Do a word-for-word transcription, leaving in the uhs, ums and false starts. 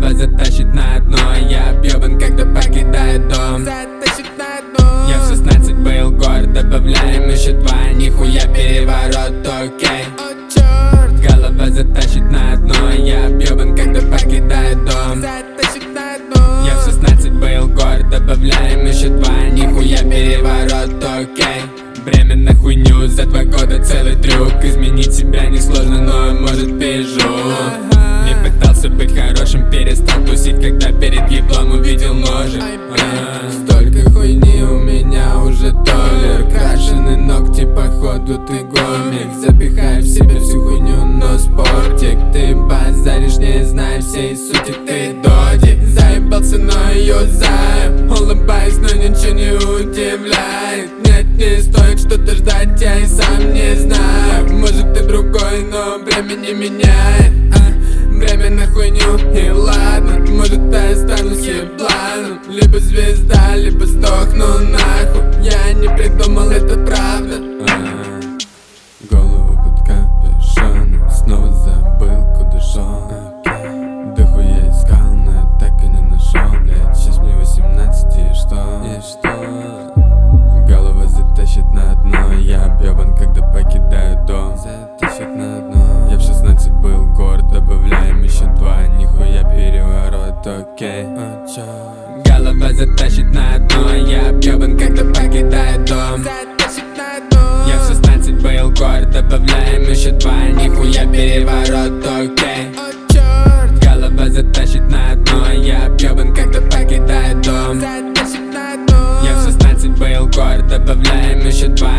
Голова затащит на дно, я объебан, когда покидаю дом. Я в шестнадцать был горд, добавляем еще два, нихуя переворот, окей. Голова затащит на дно, я объебан, когда покидаю дом. Я в шестнадцать был горд, добавляем еще два, нихуя переворот, окей. Время на хуйню, за два года целый трюк. Изменить себя несложно, но может пижу. Не пытался быть хорошим, перестал тусить, когда перед еблом увидел ножик. а, Столько хуйни у меня уже толер. Крашеные ногти, походу ты гомик. Запихай в себя всю хуйню, но спортик. Ты базаришь, не зная всей сути, ты доди. Заебался, но юзаю. Улыбаюсь, но ничего не удивляет. Нет, не стоит что-то ждать, я и сам не знаю. Может ты другой, но время не меняет. а, Время на хуйню, и ладно. Может я останусь ебланом. Либо звезда, либо сдохну нахуй. Я не придумал, это правда. а, Голову под капюшоном, снова забыл, куда шел. Дохуя искал, но я так и не нашел, блядь. Сейчас мне восемнадцать, и что? И что? Голова затащит на дно, я объебан, когда покидаю дом. Затащит на дно. Я в шестнадцать был горд, добавляем еще два, нихуя переворот, окей. Голова затащит на дно, я объебан, когда покидаю дом. Я в шестнадцать был горд, добавляем еще два, нихуя переворот, окей. Голова затащит на дно, я объебан, когда покидаю дом. Я в шестнадцать был горд, добавляем еще два,